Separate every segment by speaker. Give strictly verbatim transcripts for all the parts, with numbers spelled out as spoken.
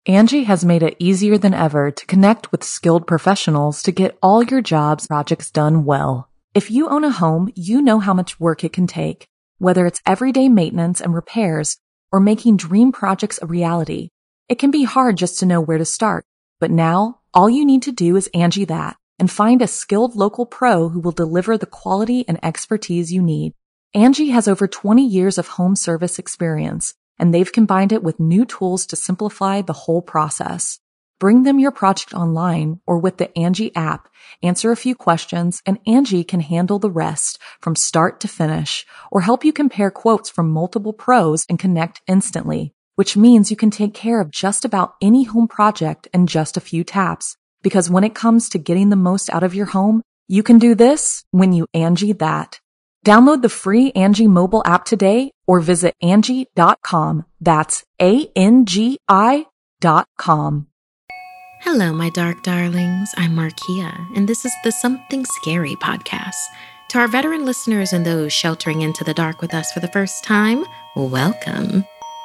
Speaker 1: Angie has made it easier than ever to connect with skilled professionals to get all your jobs projects done well. If you own a home, you know how much work it can take, whether it's everyday maintenance and repairs or making dream projects a reality. It can be hard just to know where to start, but now all you need to do is Angie that and find a skilled local pro who will deliver the quality and expertise you need. Angie has over twenty years of home service experience, and they've combined it with new tools to simplify the whole process. Bring them your project online or with the Angie app, answer a few questions, and Angie can handle the rest from start to finish or help you compare quotes from multiple pros and connect instantly, which means you can take care of just about any home project in just a few taps. Because when it comes to getting the most out of your home, you can do this when you Angie that. Download the free Angie mobile app today or visit Angie dot com. That's A N G I dot com.
Speaker 2: Hello, my dark darlings. I'm Markia, and this is the Something Scary podcast. To our veteran listeners and those sheltering into the dark with us for the first time, welcome.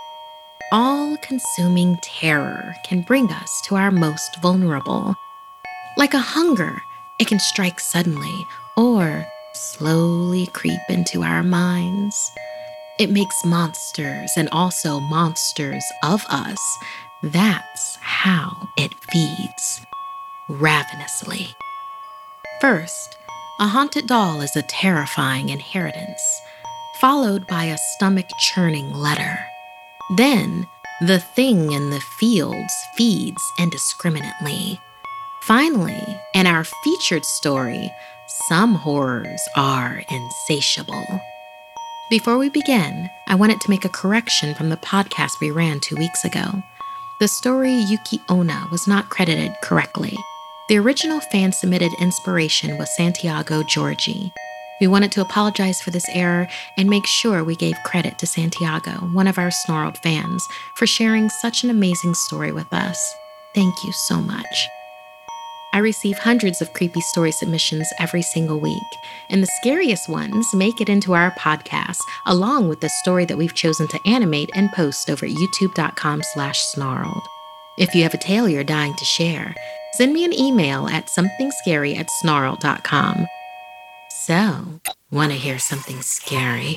Speaker 2: All-consuming terror can bring us to our most vulnerable. Like a hunger, it can strike suddenly or slowly creep into our minds. It makes monsters and also monsters of us. That's how it feeds, ravenously. First, a haunted doll is a terrifying inheritance, followed by a stomach-churning letter. Then, the thing in the fields feeds indiscriminately. Finally, in our featured story, some horrors are insatiable. Before we begin, I wanted to make a correction from the podcast we ran two weeks ago. The story Yuki Onna was not credited correctly. The original fan-submitted inspiration was Santiago Giorgi. We wanted to apologize for this error and make sure we gave credit to Santiago, one of our Snarled fans, for sharing such an amazing story with us. Thank you so much. I receive hundreds of creepy story submissions every single week, and the scariest ones make it into our podcast, along with the story that we've chosen to animate and post over at youtube.com slash snarled. If you have a tale you're dying to share, send me an email at somethingscary at snarled dot com. So, want to hear something scary?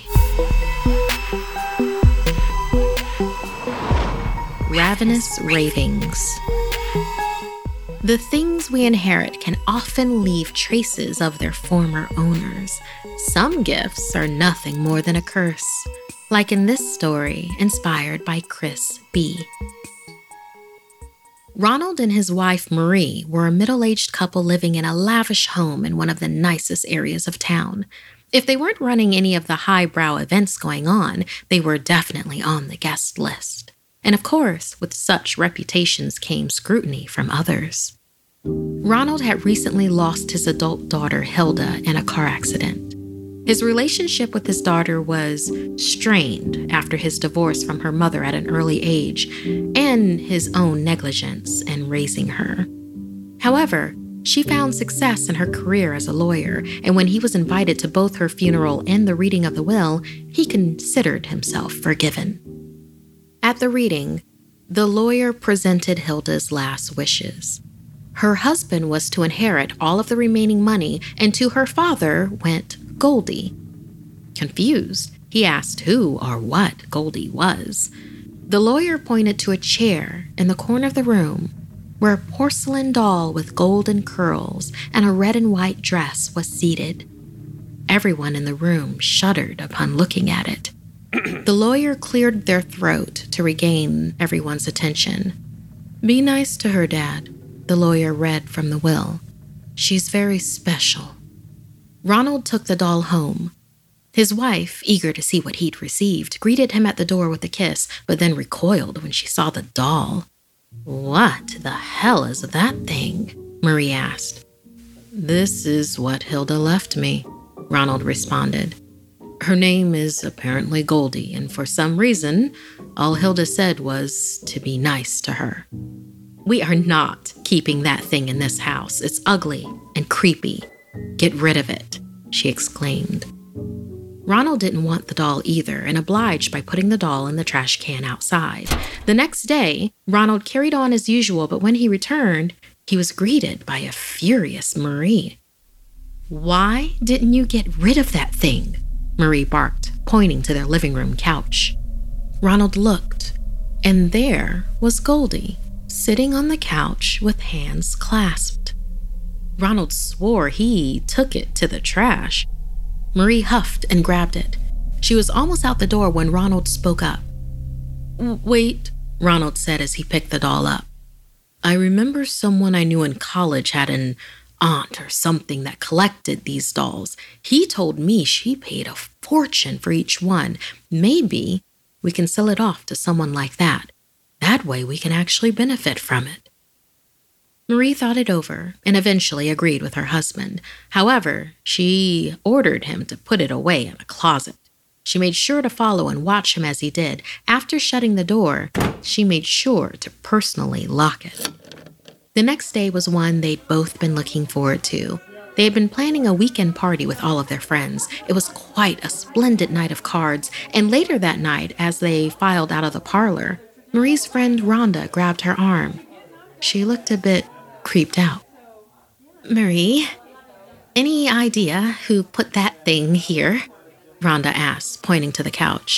Speaker 2: Ravenous Ravings. The things we inherit can often leave traces of their former owners. Some gifts are nothing more than a curse, like in this story inspired by Chris B. Ronald and his wife Marie were a middle-aged couple living in a lavish home in one of the nicest areas of town. If they weren't running any of the highbrow events going on, they were definitely on the guest list. And of course, with such reputations came scrutiny from others. Ronald had recently lost his adult daughter Hilda in a car accident. His relationship with his daughter was strained after his divorce from her mother at an early age and his own negligence in raising her. However, she found success in her career as a lawyer, and when he was invited to both her funeral and the reading of the will, he considered himself forgiven. At the reading, the lawyer presented Hilda's last wishes. Her husband was to inherit all of the remaining money, and to her father went Goldie. Confused, he asked who or what Goldie was. The lawyer pointed to a chair in the corner of the room where a porcelain doll with golden curls and a red and white dress was seated. Everyone in the room shuddered upon looking at it. The lawyer cleared their throat to regain everyone's attention. "Be nice to her, Dad," the lawyer read from the will. "She's very special." Ronald took the doll home. His wife, eager to see what he'd received, greeted him at the door with a kiss, but then recoiled when she saw the doll. "What the hell is that thing?" Marie asked. "This is what Hilda left me," Ronald responded. "Her name is apparently Goldie, and for some reason, all Hilda said was to be nice to her." "We are not keeping that thing in this house. It's ugly and creepy. Get rid of it," she exclaimed. Ronald didn't want the doll either and obliged by putting the doll in the trash can outside. The next day, Ronald carried on as usual, but when he returned, he was greeted by a furious Marie. "Why didn't you get rid of that thing?" Marie barked, pointing to their living room couch. Ronald looked, and there was Goldie, sitting on the couch with hands clasped. Ronald swore he took it to the trash. Marie huffed and grabbed it. She was almost out the door when Ronald spoke up. "Wait," Ronald said as he picked the doll up. "I remember someone I knew in college had an aunt or something that collected these dolls. He told me she paid a fortune for each one. Maybe we can sell it off to someone like that. That way we can actually benefit from it." Marie thought it over and eventually agreed with her husband. However, she ordered him to put it away in a closet. She made sure to follow and watch him as he did. After shutting the door, she made sure to personally lock it. The next day was one they'd both been looking forward to. They had been planning a weekend party with all of their friends. It was quite a splendid night of cards, and later that night, as they filed out of the parlor, Marie's friend Rhonda grabbed her arm. She looked a bit creeped out. "Marie, any idea who put that thing here?" Rhonda asked, pointing to the couch.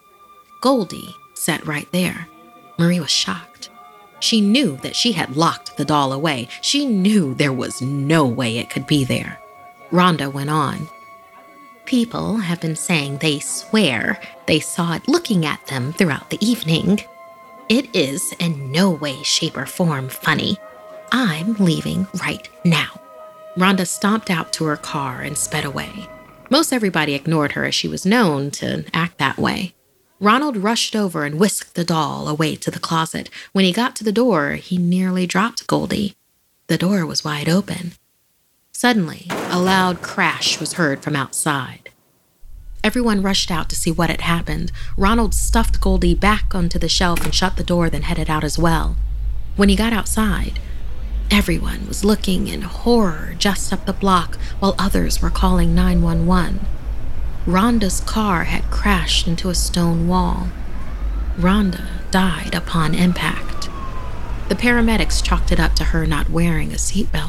Speaker 2: Goldie sat right there. Marie was shocked. She knew that she had locked the doll away. She knew there was no way it could be there. Rhonda went on. "People have been saying they swear they saw it looking at them throughout the evening. It is in no way, shape, or form funny. I'm leaving right now." Rhonda stomped out to her car and sped away. Most everybody ignored her as she was known to act that way. Ronald rushed over and whisked the doll away to the closet. When he got to the door, he nearly dropped Goldie. The door was wide open. Suddenly, a loud crash was heard from outside. Everyone rushed out to see what had happened. Ronald stuffed Goldie back onto the shelf and shut the door, then headed out as well. When he got outside, everyone was looking in horror just up the block while others were calling nine one one. Rhonda's car had crashed into a stone wall. Rhonda died upon impact. The paramedics chalked it up to her not wearing a seatbelt.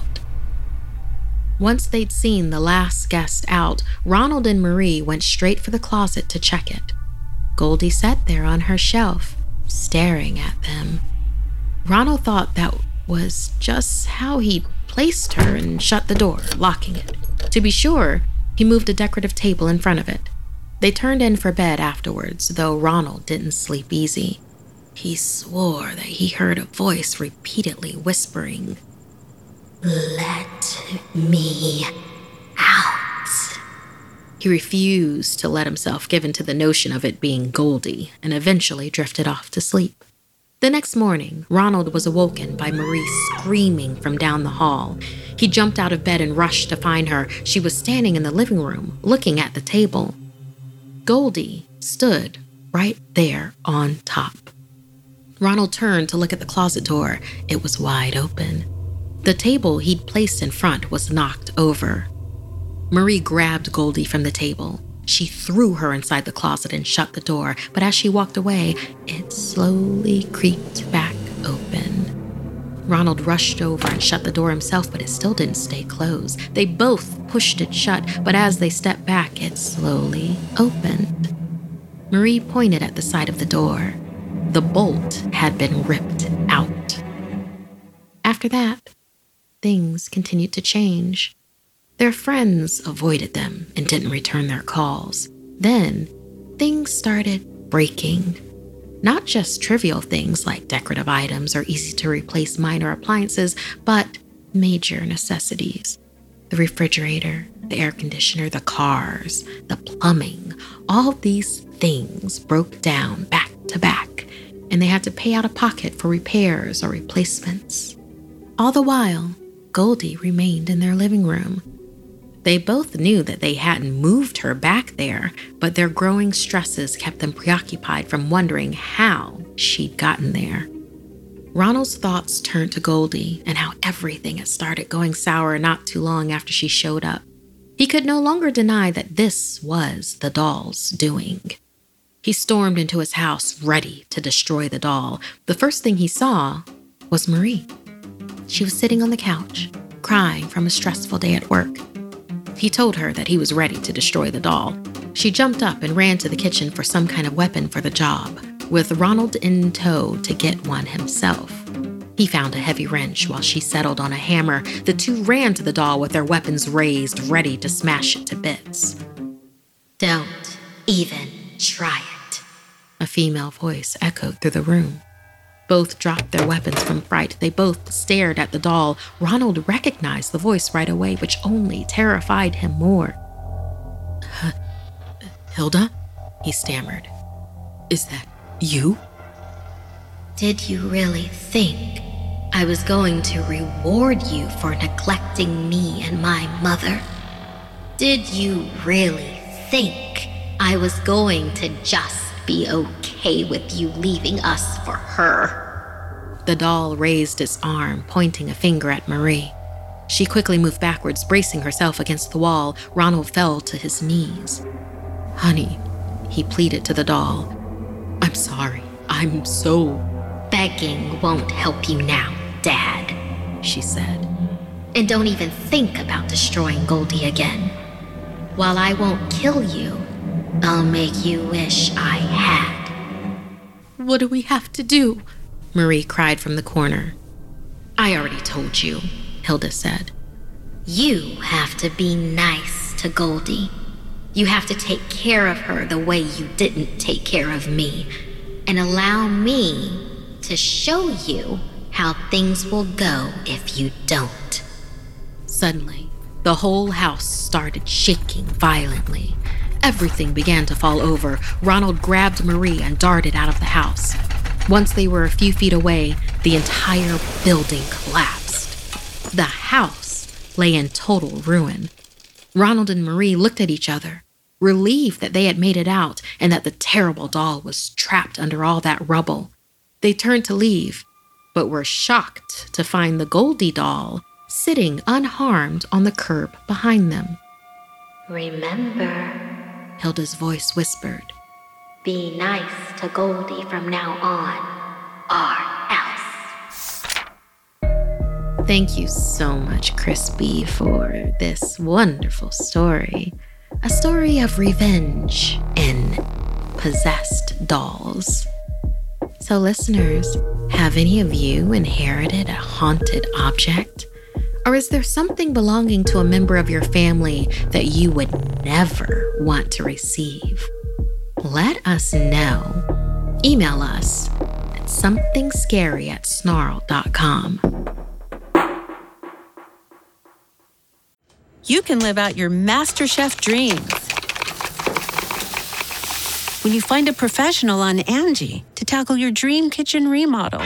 Speaker 2: Once they'd seen the last guest out, Ronald and Marie went straight for the closet to check it. Goldie sat there on her shelf, staring at them. Ronald thought that was just how he'd placed her and shut the door, locking it. To be sure, he moved a decorative table in front of it. They turned in for bed afterwards, though Ronald didn't sleep easy. He swore that he heard a voice repeatedly whispering, "Let me out." He refused to let himself give in to the notion of it being Goldie and eventually drifted off to sleep. The next morning, Ronald was awoken by Marie screaming from down the hall. He jumped out of bed and rushed to find her. She was standing in the living room, looking at the table. Goldie stood right there on top. Ronald turned to look at the closet door. It was wide open. The table he'd placed in front was knocked over. Marie grabbed Goldie from the table. She threw her inside the closet and shut the door, but as she walked away, it slowly creaked back open. Ronald rushed over and shut the door himself, but it still didn't stay closed. They both pushed it shut, but as they stepped back, it slowly opened. Marie pointed at the side of the door. The bolt had been ripped out. After that, things continued to change. Their friends avoided them and didn't return their calls. Then, things started breaking. Not just trivial things like decorative items or easy-to-replace minor appliances, but major necessities. The refrigerator, the air conditioner, the cars, the plumbing, all these things broke down back to back, and they had to pay out of pocket for repairs or replacements. All the while, Goldie remained in their living room. They both knew that they hadn't moved her back there, but their growing stresses kept them preoccupied from wondering how she'd gotten there. Ronald's thoughts turned to Goldie and how everything had started going sour not too long after she showed up. He could no longer deny that this was the doll's doing. He stormed into his house, ready to destroy the doll. The first thing he saw was Marie. She was sitting on the couch, crying from a stressful day at work. He told her that he was ready to destroy the doll. She jumped up and ran to the kitchen for some kind of weapon for the job, with Ronald in tow to get one himself. He found a heavy wrench while she settled on a hammer. The two ran to the doll with their weapons raised, ready to smash it to bits.
Speaker 3: "Don't even try it,"
Speaker 2: a female voice echoed through the room. Both dropped their weapons from fright. They both stared at the doll. Ronald recognized the voice right away, which only terrified him more. Uh, Hilda? He stammered. "Is that you?"
Speaker 3: "Did you really think I was going to reward you for neglecting me and my mother? Did you really think I was going to just be okay with you leaving us for her?"
Speaker 2: The doll raised its arm, pointing a finger at Marie. She quickly moved backwards, bracing herself against the wall. Ronald fell to his knees. "Honey," he pleaded to the doll. "I'm sorry. I'm so..."
Speaker 3: "Begging won't help you now, Dad,"
Speaker 2: she said.
Speaker 3: "And don't even think about destroying Goldie again. While I won't kill you, I'll make you wish I had."
Speaker 2: "What do we have to do?" Marie cried from the corner. "I already told you," Hilda said.
Speaker 3: "You have to be nice to Goldie. You have to take care of her the way you didn't take care of me, and allow me to show you how things will go if you don't."
Speaker 2: Suddenly, the whole house started shaking violently. Everything began to fall over. Ronald grabbed Marie and darted out of the house. Once they were a few feet away, the entire building collapsed. The house lay in total ruin. Ronald and Marie looked at each other, relieved that they had made it out and that the terrible doll was trapped under all that rubble. They turned to leave, but were shocked to find the Goldie doll sitting unharmed on the curb behind them.
Speaker 3: "Remember,"
Speaker 2: Hilda's voice whispered,
Speaker 3: "be nice to Goldie from now on, or else."
Speaker 2: Thank you so much, Crispy, for this wonderful story. A story of revenge and possessed dolls. So listeners, have any of you inherited a haunted object? Or is there something belonging to a member of your family that you would never want to receive? Let us know. Email us at somethingscary at snarl dot com.
Speaker 4: You can live out your MasterChef dreams when you find a professional on Angie to tackle your dream kitchen remodel.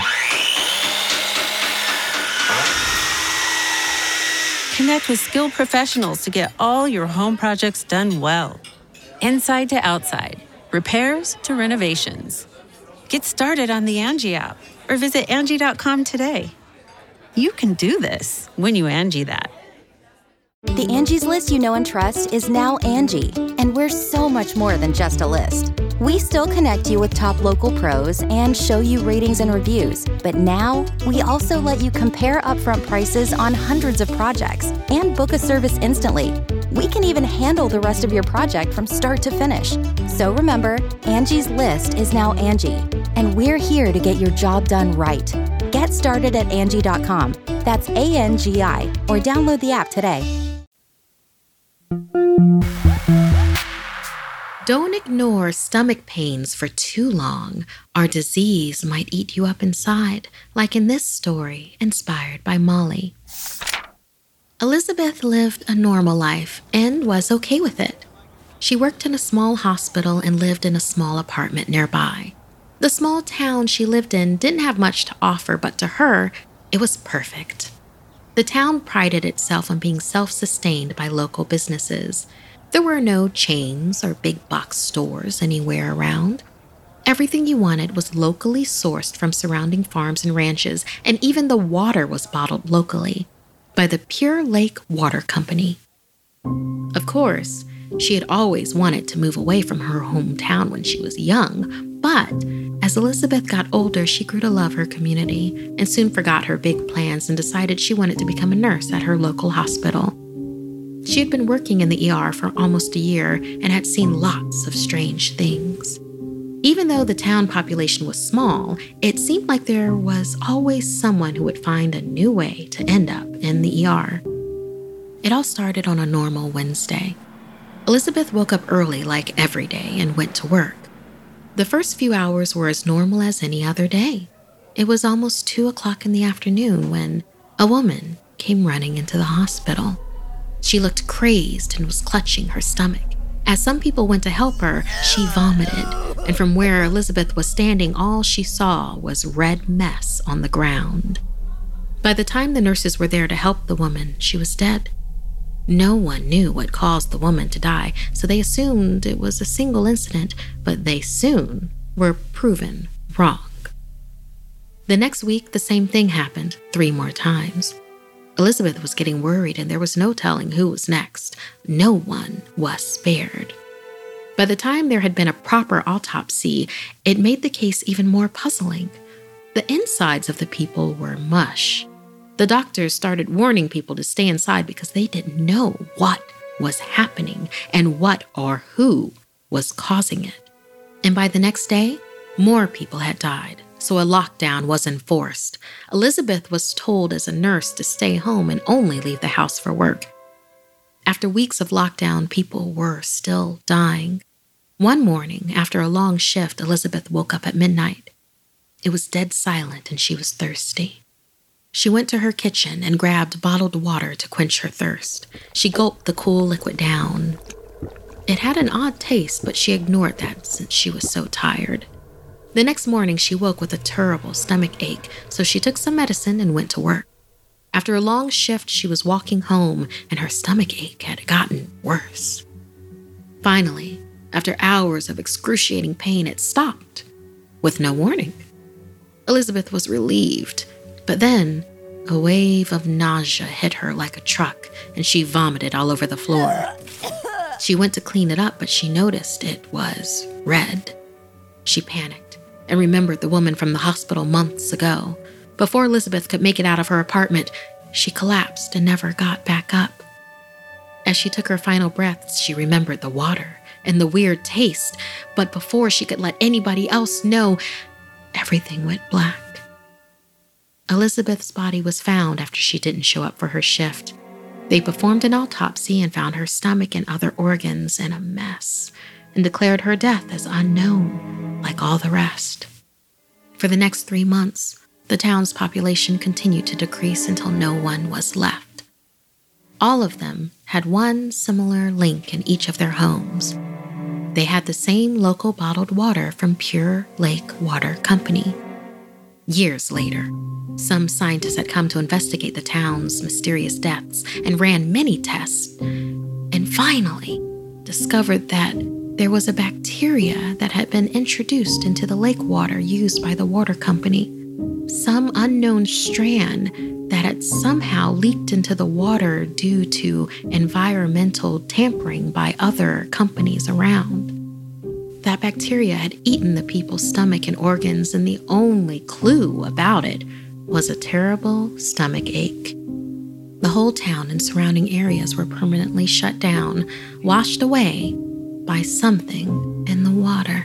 Speaker 4: Connect with skilled professionals to get all your home projects done well. Inside to outside, repairs to renovations. Get started on the Angie app or visit Angie dot com today. You can do this when you Angie that.
Speaker 5: The Angie's List you know and trust is now Angie, and we're so much more than just a list. We still connect you with top local pros and show you ratings and reviews, but now we also let you compare upfront prices on hundreds of projects and book a service instantly. We can even handle the rest of your project from start to finish. So remember, Angie's List is now Angie, and we're here to get your job done right. Get started at Angie dot com. That's A N G I, or download the app today.
Speaker 2: Don't ignore stomach pains for too long. Our disease might eat you up inside, like in this story inspired by Molly. Elizabeth lived a normal life and was okay with it. She worked in a small hospital and lived in a small apartment nearby. The small town she lived in didn't have much to offer, but to her, it was perfect. The town prided itself on being self-sustained by local businesses. There were no chains or big box stores anywhere around. Everything you wanted was locally sourced from surrounding farms and ranches, and even the water was bottled locally by the Pure Lake Water Company. Of course, she had always wanted to move away from her hometown when she was young, but as Elizabeth got older, she grew to love her community and soon forgot her big plans and decided she wanted to become a nurse at her local hospital. She had been working in the E R for almost a year and had seen lots of strange things. Even though the town population was small, it seemed like there was always someone who would find a new way to end up in the E R. It all started on a normal Wednesday. Elizabeth woke up early like every day and went to work. The first few hours were as normal as any other day. It was almost two o'clock in the afternoon when a woman came running into the hospital. She looked crazed and was clutching her stomach. As some people went to help her, she vomited, and from where Elizabeth was standing, all she saw was red mess on the ground. By the time the nurses were there to help the woman, she was dead. No one knew what caused the woman to die, so they assumed it was a single incident, but they soon were proven wrong. The next week, the same thing happened three more times. Elizabeth was getting worried, and there was no telling who was next. No one was spared. By the time there had been a proper autopsy, it made the case even more puzzling. The insides of the people were mush. The doctors started warning people to stay inside because they didn't know what was happening and what or who was causing it. And by the next day, more people had died, so a lockdown was enforced. Elizabeth was told as a nurse to stay home and only leave the house for work. After weeks of lockdown, people were still dying. One morning, after a long shift, Elizabeth woke up at midnight. It was dead silent and she was thirsty. She went to her kitchen and grabbed bottled water to quench her thirst. She gulped the cool liquid down. It had an odd taste, but she ignored that since she was so tired. The next morning, she woke with a terrible stomach ache, so she took some medicine and went to work. After a long shift, she was walking home, and her stomach ache had gotten worse. Finally, after hours of excruciating pain, it stopped, with no warning. Elizabeth was relieved. But then, a wave of nausea hit her like a truck, and she vomited all over the floor. She went to clean it up, but she noticed it was red. She panicked and remembered the woman from the hospital months ago. Before Elizabeth could make it out of her apartment, she collapsed and never got back up. As she took her final breaths, she remembered the water and the weird taste, but before she could let anybody else know, everything went black. Elizabeth's body was found after she didn't show up for her shift. They performed an autopsy and found her stomach and other organs in a mess and declared her death as unknown, like all the rest. For the next three months, the town's population continued to decrease until no one was left. All of them had one similar link in each of their homes. They had the same local bottled water from Pure Lake Water Company. Years later, some scientists had come to investigate the town's mysterious deaths and ran many tests, and finally discovered that there was a bacteria that had been introduced into the lake water used by the water company. Some unknown strand that had somehow leaked into the water due to environmental tampering by other companies around. That bacteria had eaten the people's stomach and organs, and the only clue about it was a terrible stomach ache. The whole town and surrounding areas were permanently shut down, washed away by something in the water.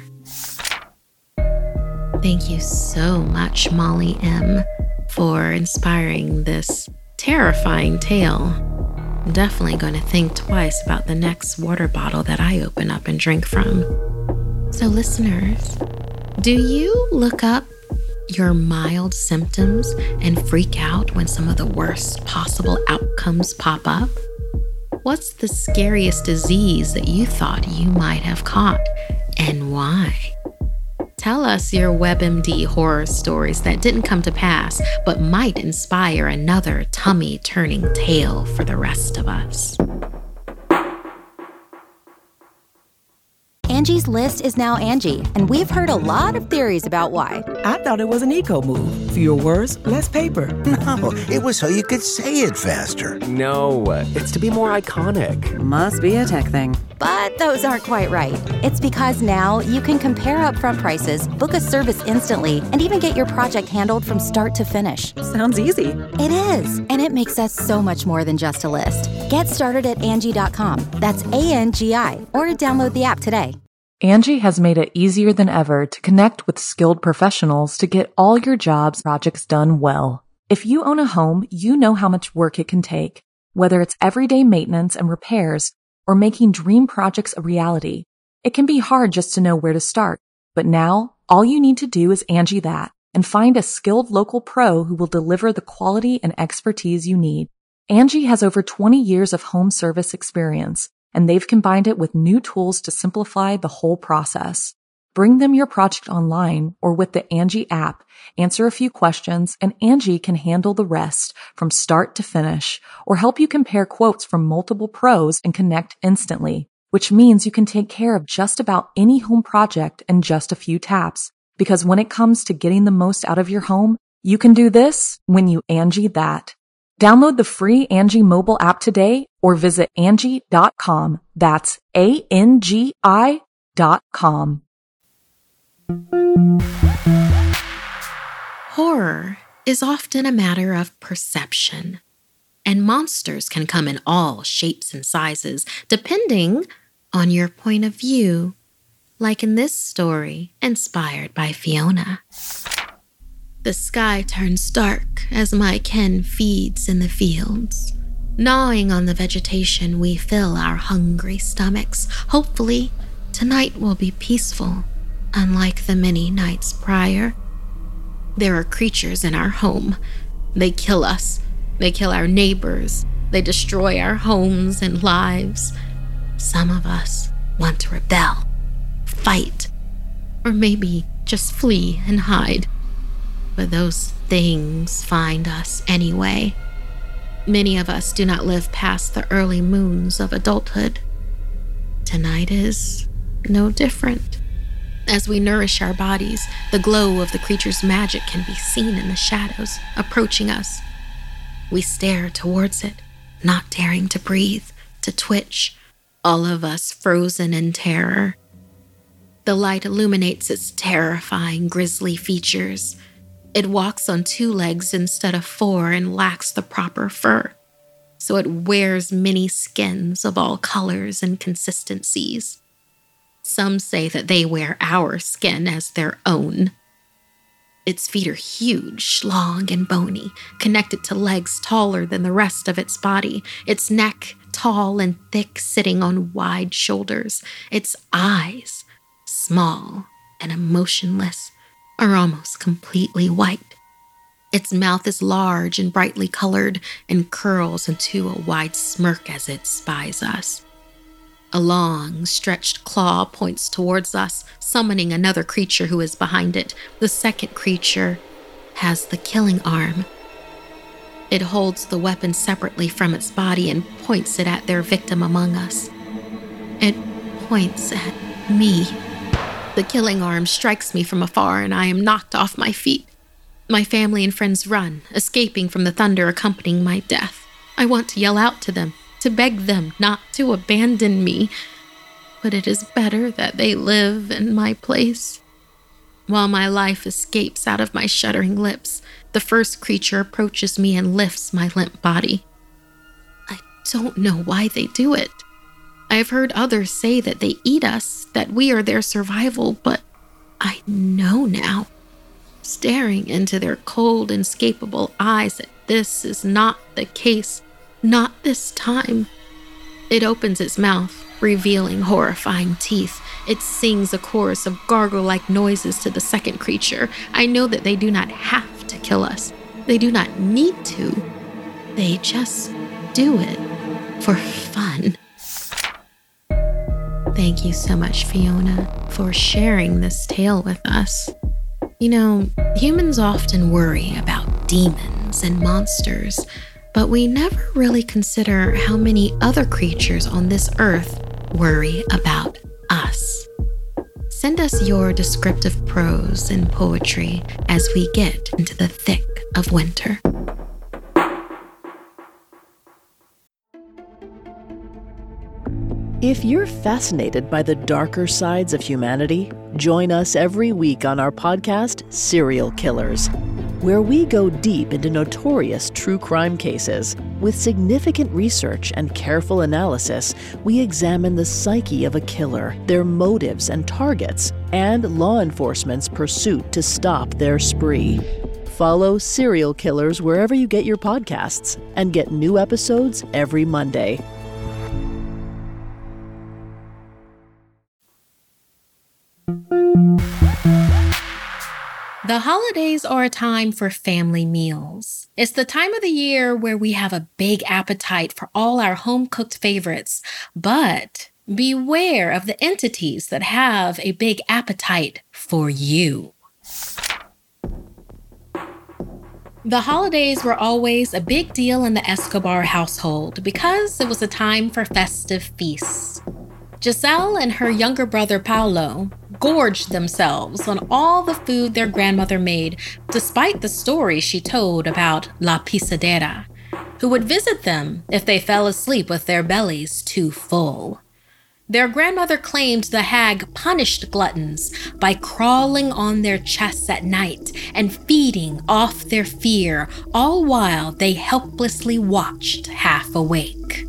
Speaker 2: Thank you so much, Molly M., for inspiring this terrifying tale. I'm definitely going to think twice about the next water bottle that I open up and drink from. So listeners, do you look up your mild symptoms and freak out when some of the worst possible outcomes pop up? What's the scariest disease that you thought you might have caught, and why? Tell us your WebMD horror stories that didn't come to pass, but might inspire another tummy-turning tale for the rest of us.
Speaker 5: Angie's List is now Angie, and we've heard a lot of theories about why.
Speaker 6: I thought it was an eco move. Fewer words, less paper.
Speaker 7: No, it was so you could say it faster.
Speaker 8: No, it's to be more iconic.
Speaker 9: Must be a tech thing.
Speaker 5: But those aren't quite right. It's because now you can compare upfront prices, book a service instantly, and even get your project handled from start to finish.
Speaker 9: Sounds easy.
Speaker 5: It is, and it makes us so much more than just a list. Get started at Angie dot com. That's A N G I, or download the app today.
Speaker 1: Angie has made it easier than ever to connect with skilled professionals to get all your jobs projects done well. If you own a home, you know how much work it can take, whether it's everyday maintenance and repairs or making dream projects a reality. It can be hard just to know where to start, but now all you need to do is Angie that and find a skilled local pro who will deliver the quality and expertise you need. Angie has over twenty years of home service experience, and they've combined it with new tools to simplify the whole process. Bring them your project online or with the Angie app, answer a few questions, and Angie can handle the rest from start to finish, or help you compare quotes from multiple pros and connect instantly, which means you can take care of just about any home project in just a few taps. Because when it comes to getting the most out of your home, you can do this when you Angie that. Download the free Angie mobile app today or visit Angie dot com. That's A N G I dot com.
Speaker 2: Horror is often a matter of perception, and monsters can come in all shapes and sizes, depending on your point of view, like in this story inspired by Fiona. The sky turns dark as my Ken feeds in the fields. Gnawing on the vegetation, we fill our hungry stomachs. Hopefully, tonight will be peaceful, unlike the many nights prior. There are creatures in our home. They kill us. They kill our neighbors. They destroy our homes and lives. Some of us want to rebel, fight, or maybe just flee and hide. But those things find us anyway. Many of us do not live past the early moons of adulthood. Tonight is no different. As we nourish our bodies, the glow of the creature's magic can be seen in the shadows, approaching us. We stare towards it, not daring to breathe, to twitch, all of us frozen in terror. The light illuminates its terrifying, grisly features. It walks on two legs instead of four and lacks the proper fur, so it wears many skins of all colors and consistencies. Some say that they wear our skin as their own. Its feet are huge, long, and bony, connected to legs taller than the rest of its body, its neck tall and thick, sitting on wide shoulders, its eyes, small and emotionless, are almost completely white. Its mouth is large and brightly colored and curls into a wide smirk as it spies us. A long, stretched claw points towards us, summoning another creature who is behind it. The second creature has the killing arm. It holds the weapon separately from its body and points it at their victim among us. It points at me. The killing arm strikes me from afar, and I am knocked off my feet. My family and friends run, escaping from the thunder accompanying my death. I want to yell out to them, to beg them not to abandon me, but it is better that they live in my place. While my life escapes out of my shuddering lips, the first creature approaches me and lifts my limp body. I don't know why they do it. I've heard others say that they eat us, that we are their survival, but I know now. Staring into their cold, inescapable eyes, that this is not the case, not this time. It opens its mouth, revealing horrifying teeth. It sings a chorus of gargle-like noises to the second creature. I know that they do not have to kill us. They do not need to. They just do it for fun. Thank you so much, Fiona, for sharing this tale with us. You know, humans often worry about demons and monsters, but we never really consider how many other creatures on this earth worry about us. Send us your descriptive prose and poetry as we get into the thick of winter.
Speaker 9: If you're fascinated by the darker sides of humanity, join us every week on our podcast, Serial Killers, where we go deep into notorious true crime cases. With significant research and careful analysis, we examine the psyche of a killer, their motives and targets, and law enforcement's pursuit to stop their spree. Follow Serial Killers wherever you get your podcasts and get new episodes every Monday.
Speaker 2: The holidays are a time for family meals. It's the time of the year where we have a big appetite for all our home-cooked favorites, but beware of the entities that have a big appetite for you. The holidays were always a big deal in the Escobar household because it was a time for festive feasts. Giselle and her younger brother Paulo gorged themselves on all the food their grandmother made, despite the story she told about La Pisadera, who would visit them if they fell asleep with their bellies too full. Their grandmother claimed the hag punished gluttons by crawling on their chests at night and feeding off their fear, all while they helplessly watched half awake.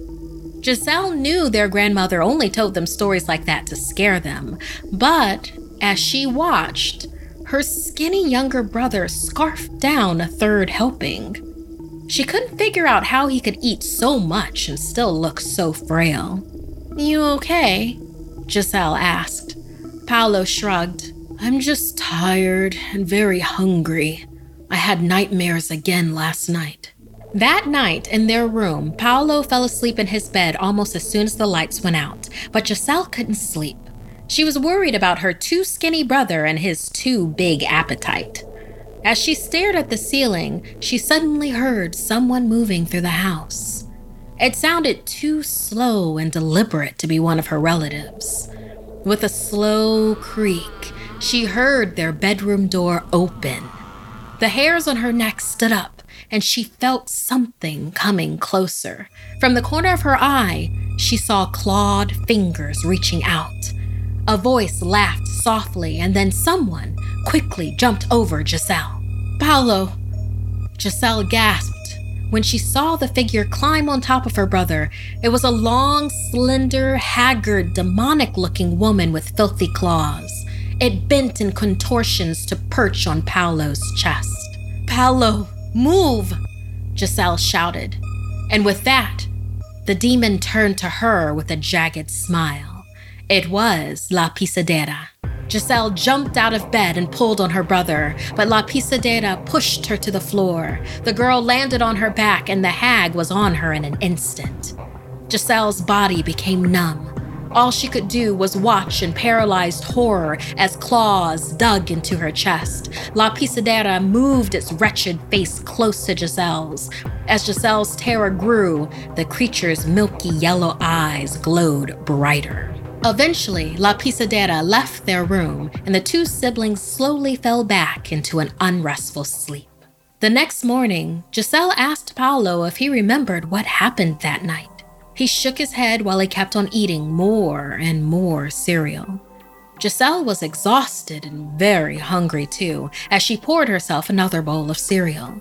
Speaker 2: Giselle knew their grandmother only told them stories like that to scare them, but as she watched, her skinny younger brother scarfed down a third helping. She couldn't figure out how he could eat so much and still look so frail. "You okay?" Giselle asked. Paulo shrugged. "I'm just tired and very hungry. I had nightmares again last night." That night, in their room, Paulo fell asleep in his bed almost as soon as the lights went out, but Giselle couldn't sleep. She was worried about her too skinny brother and his too big appetite. As she stared at the ceiling, she suddenly heard someone moving through the house. It sounded too slow and deliberate to be one of her relatives. With a slow creak, she heard their bedroom door open. The hairs on her neck stood up, and she felt something coming closer. From the corner of her eye, she saw clawed fingers reaching out. A voice laughed softly, and then someone quickly jumped over Giselle. "Paulo!" Giselle gasped when she saw the figure climb on top of her brother. It was a long, slender, haggard, demonic-looking woman with filthy claws. It bent in contortions to perch on Paulo's chest. "Paulo! Move!" Giselle shouted. And with that, the demon turned to her with a jagged smile. It was La Pisadera. Giselle jumped out of bed and pulled on her brother, but La Pisadera pushed her to the floor. The girl landed on her back, and the hag was on her in an instant. Giselle's body became numb. All she could do was watch in paralyzed horror as claws dug into her chest. La Pisadera moved its wretched face close to Giselle's. As Giselle's terror grew, the creature's milky yellow eyes glowed brighter. Eventually, La Pisadera left their room, and the two siblings slowly fell back into an unrestful sleep. The next morning, Giselle asked Paulo if he remembered what happened that night. He shook his head while he kept on eating more and more cereal. Giselle was exhausted and very hungry too, as she poured herself another bowl of cereal.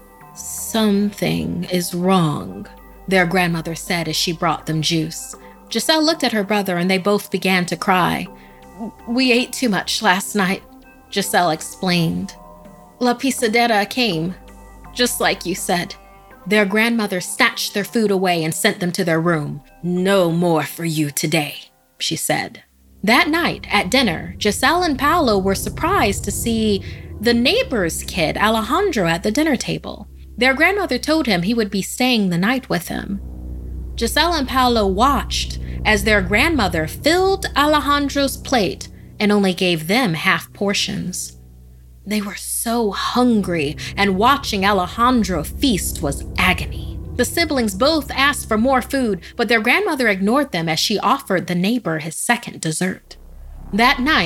Speaker 2: "Something is wrong," their grandmother said as she brought them juice. Giselle looked at her brother and they both began to cry. "We ate too much last night," Giselle explained. "La Pisadera came, just like you said." Their grandmother snatched their food away and sent them to their room. "No more for you today," she said. That night, at dinner, Giselle and Paulo were surprised to see the neighbor's kid, Alejandro, at the dinner table. Their grandmother told him he would be staying the night with him. Giselle and Paulo watched as their grandmother filled Alejandro's plate and only gave them half portions. They were so hungry, and watching Alejandro feast was agony. The siblings both asked for more food, but their grandmother ignored them as she offered the neighbor his second dessert. That night,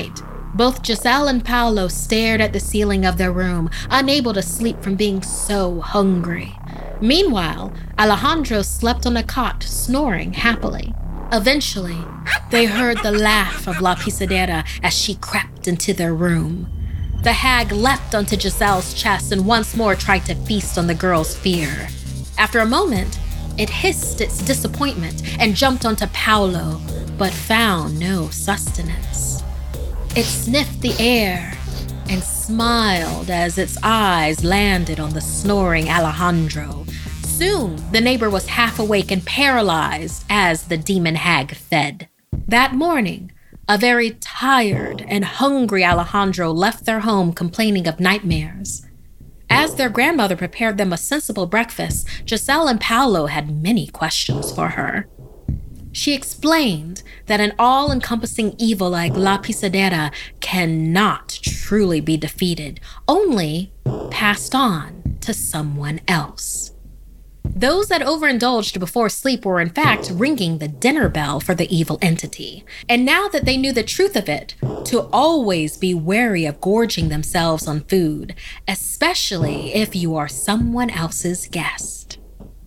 Speaker 2: Both Giselle and Paolo stared at the ceiling of their room, unable to sleep from being so hungry. Meanwhile, Alejandro slept on a cot, snoring happily. Eventually, they heard the laugh of La Pisadera as she crept into their room. The hag leapt onto Giselle's chest and once more tried to feast on the girl's fear. After a moment, it hissed its disappointment and jumped onto Paolo, but found no sustenance. It sniffed the air and smiled as its eyes landed on the snoring Alejandro. Soon, the neighbor was half awake and paralyzed as the demon hag fed. That morning, a very tired and hungry Alejandro left their home complaining of nightmares. As their grandmother prepared them a sensible breakfast, Giselle and Paolo had many questions for her. She explained that an all-encompassing evil like La Pisadera cannot truly be defeated, only passed on to someone else. Those that overindulged before sleep were in fact ringing the dinner bell for the evil entity. And now that they knew the truth of it, to always be wary of gorging themselves on food, especially if you are someone else's guest.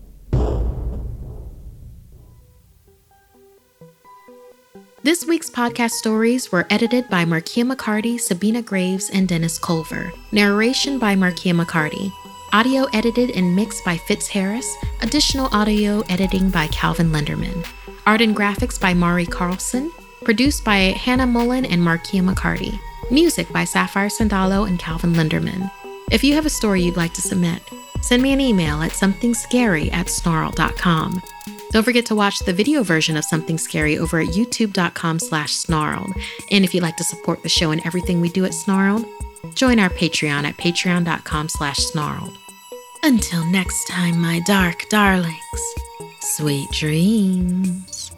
Speaker 2: This week's podcast stories were edited by Markia McCarty, Sabina Graves, and Dennis Culver. Narration by Markia McCarty. Audio edited and mixed by Fitz Harris. Additional audio editing by Calvin Lenderman. Art and graphics by Mari Carlson. Produced by Hannah Mullen and Markia McCarty. Music by Sapphire Sandalo and Calvin Lenderman. If you have a story you'd like to submit, send me an email at somethingscary at snarl dot com. Don't forget to watch the video version of Something Scary over at youtube.com slash snarled. And if you'd like to support the show and everything we do at Snarled, join our Patreon at patreon.com slash snarled. Until next time, my dark darlings, sweet dreams.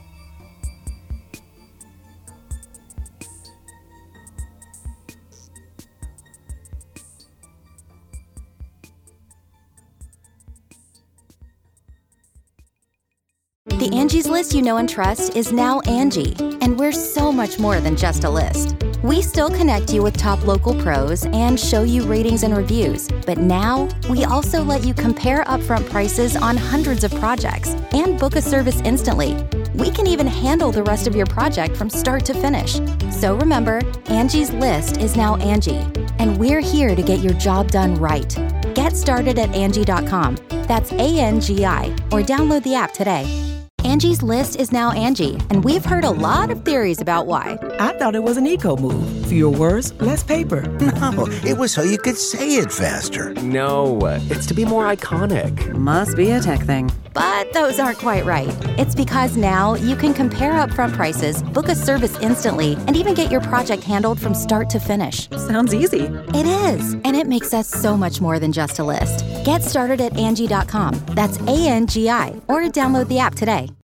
Speaker 5: The Angie's List you know and trust is now Angie, and we're so much more than just a list. We still connect you with top local pros and show you ratings and reviews, but now we also let you compare upfront prices on hundreds of projects and book a service instantly. We can even handle the rest of your project from start to finish. So remember, Angie's List is now Angie, and we're here to get your job done right. Get started at Angie dot com. That's A N G I, or download the app today. Angie's List is now Angie, and we've heard a lot of theories about why.
Speaker 6: I thought it was an eco move. Fewer words, less paper.
Speaker 7: No, it was so you could say it faster.
Speaker 8: No, it's to be more iconic.
Speaker 10: Must be a tech thing.
Speaker 5: But those aren't quite right. It's because now you can compare upfront prices, book a service instantly, and even get your project handled from start to finish.
Speaker 10: Sounds easy.
Speaker 5: It is, and it makes us so much more than just a list. Get started at Angie dot com. That's A N G I, or download the app today.